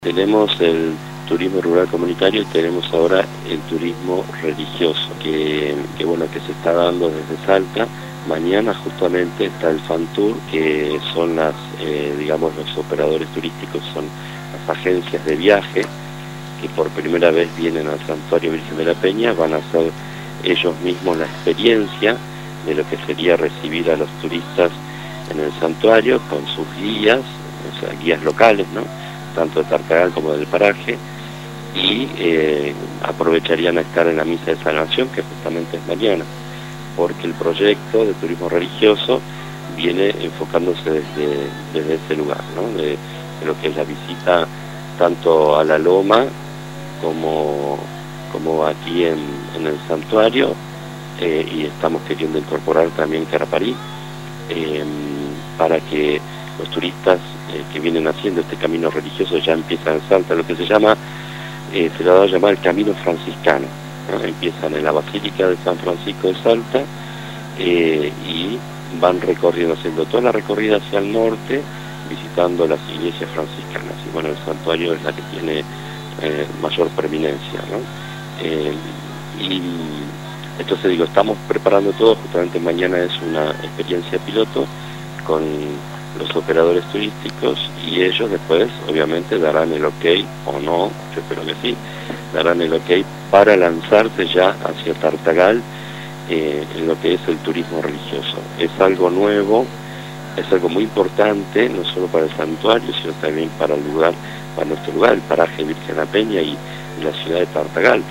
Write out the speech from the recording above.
Tenemos el turismo rural comunitario y tenemos ahora el turismo religioso, que se está dando desde Salta. Mañana justamente está el FanTour, que son los operadores turísticos, son las agencias de viaje, que por primera vez vienen al Santuario Virgen de la Peña. Van a hacer ellos mismos la experiencia de lo que sería recibir a los turistas en el santuario con sus guías, o sea, guías locales, ¿no?, tanto de Tartagal como del paraje, y aprovecharían a estar en la misa de salvación, que justamente es mañana, porque el proyecto de turismo religioso viene enfocándose desde ese lugar, ¿no?, de lo que es la visita tanto a la loma como aquí en el santuario, y estamos queriendo incorporar también Caraparí, para que los turistas que vienen haciendo este camino religioso ya empiezan en Salta, lo que se llama, se lo va a llamar el camino franciscano, ¿no? Empiezan en la Basílica de San Francisco de Salta, y van recorriendo, haciendo toda la recorrida hacia el norte, visitando las iglesias franciscanas. Y bueno, el santuario es la que tiene mayor preeminencia, ¿no? Y entonces estamos preparando todo. Justamente mañana es una experiencia piloto con los operadores turísticos, y ellos después obviamente darán el ok, o no, yo espero que sí, darán el ok para lanzarse ya hacia Tartagal, en lo que es el turismo religioso. Es algo nuevo, es algo muy importante, no solo para el santuario, sino también para el lugar, para nuestro lugar, el paraje Virgen de la Peña y la ciudad de Tartagal.